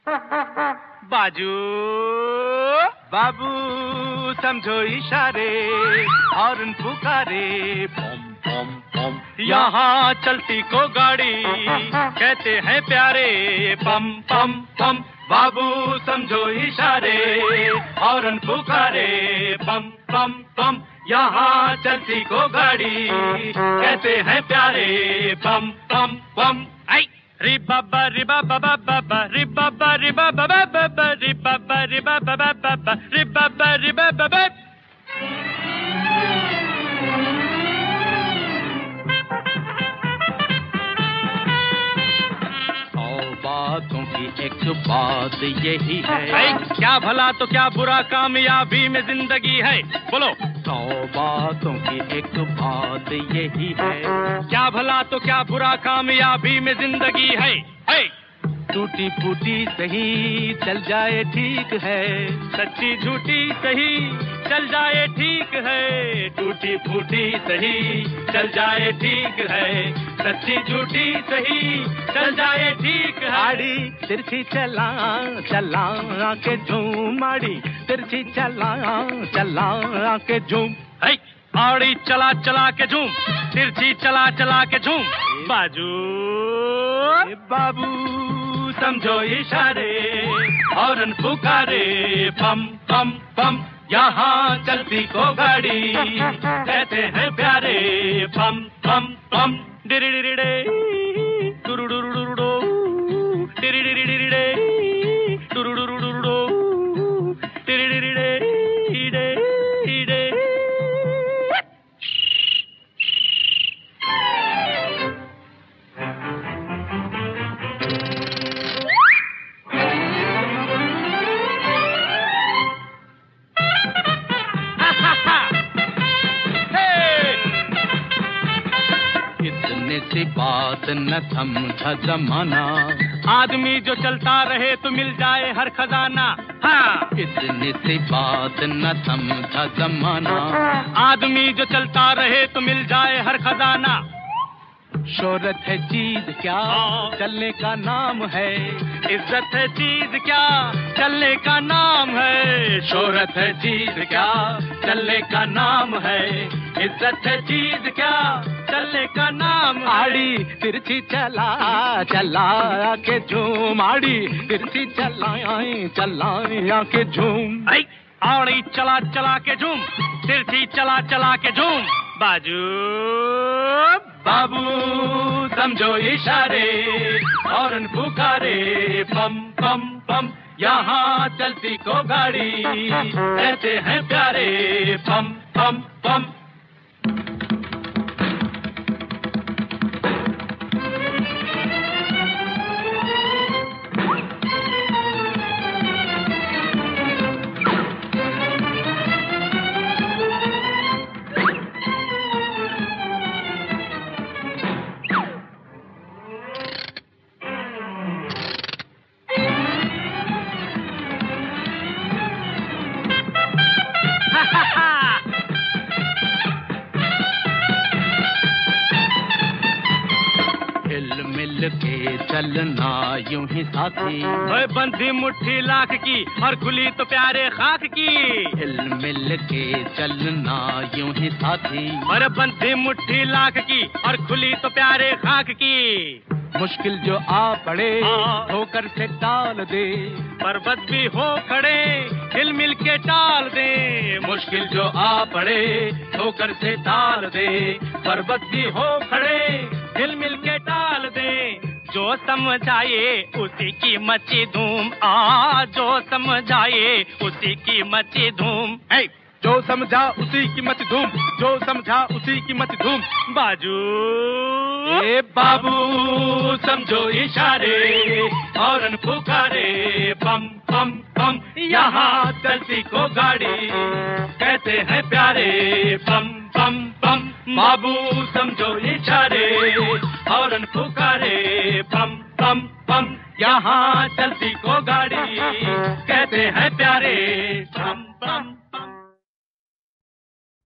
बाजू बाबू समझो इशारे, हॉर्न पुकारे, पम पम पम। यहाँ चलती को गाड़ी कहते हैं प्यारे, पम पम पम। बाबू समझो इशारे, हॉर्न पुकारे, पम पम पम। यहाँ चलती को गाड़ी कहते हैं प्यारे, पम पम पम। रि बाबा रि बाबा बाबा रि बाबा रि बाबा बाबा रि बाबा रि बाबा बाबा रि बाबा रि बाबा। बातों की एक बात यही है, क्या भला तो क्या बुरा कामयाबी में जिंदगी है, बोलो। 100 बातों की एक बात यही है, क्या भला तो क्या बुरा कामयाबी में जिंदगी है। टूटी फूटी सही चल जाए ठीक है, सच्ची झूठी सही चल जाए ठीक है। टूटी फूटी सही चल जाए ठीक है, सच्ची झूठी सही चल जाए ठीक है। आड़ी तिरछी चला चला के झूम, आड़ी तिरछी चला चला के झूम। आड़ी चला चला के झूम, तिरछी चला चला के झूम। बाजू बाबू समझो इशारे, हॉर्न पुकारे, पम पम पम। यहाँ चलती को गाड़ी कहते हैं प्यारे, पम पम पम। डिरिडिरिडे टुरुडुरुडुरुडो, डिरिडिरिडिरिडे टुरुडुरुडुरुडो, डिरिडिरिडे इडे इडे। सी बात न समझा जमाना, आदमी जो चलता रहे तो मिल जाए हर खजाना। हाँ, इतनी सी बात न समझा जमाना, आदमी जो चलता रहे तो मिल जाए हर खजाना। शोहरत है चीज क्या चलने का नाम है, इज्जत है चीज क्या चलने का नाम है। शोहरत है चीज क्या चलने का नाम है, इज्जत है चीज क्या चलने का नाम। आड़ी तिरछी चला चला के झूम, आड़ी तिरछी चला चला के झूम। आड़ी चला चला के झूम, तिरछी चला चला के झूम। बाजू बाबू समझो इशारे, हॉर्न पुकारे, पम पम पम। यहाँ चलती को गाड़ी कहते हैं प्यारे, पम पम पम। हिल मिल के चलना यूं ही साथी, बंधी मुट्ठी लाख की और खुली तो प्यारे खाक की। हिल मिल के चलना यूं ही साथी, और बंधी मुट्ठी लाख की और खुली तो प्यारे खाक की। मुश्किल जो आ पड़े ठोकर से टाल दे, पर्वत भी हो खड़े हिल मिल के टाल दे। मुश्किल जो आ पड़े ठोकर से टाल दे, पर्वत भी हो खड़े हिल मिल के टाल दे। जो समझाए उसी की मची धूम, जो समझाए उसी की मची धूम। जो समझा उसी की मत धूम, जो समझा उसी की मत धूम। बाजू ए बाबू समझो इशारे, हॉर्न पुकारे, पम पम पम। यहाँ चलती को गाड़ी कहते हैं प्यारे, पम पम पम। बाबू समझो इशारे, हॉर्न पुकारे, पम पम पम। यहाँ चलती को गाड़ी कहते हैं प्यारे, पम पम।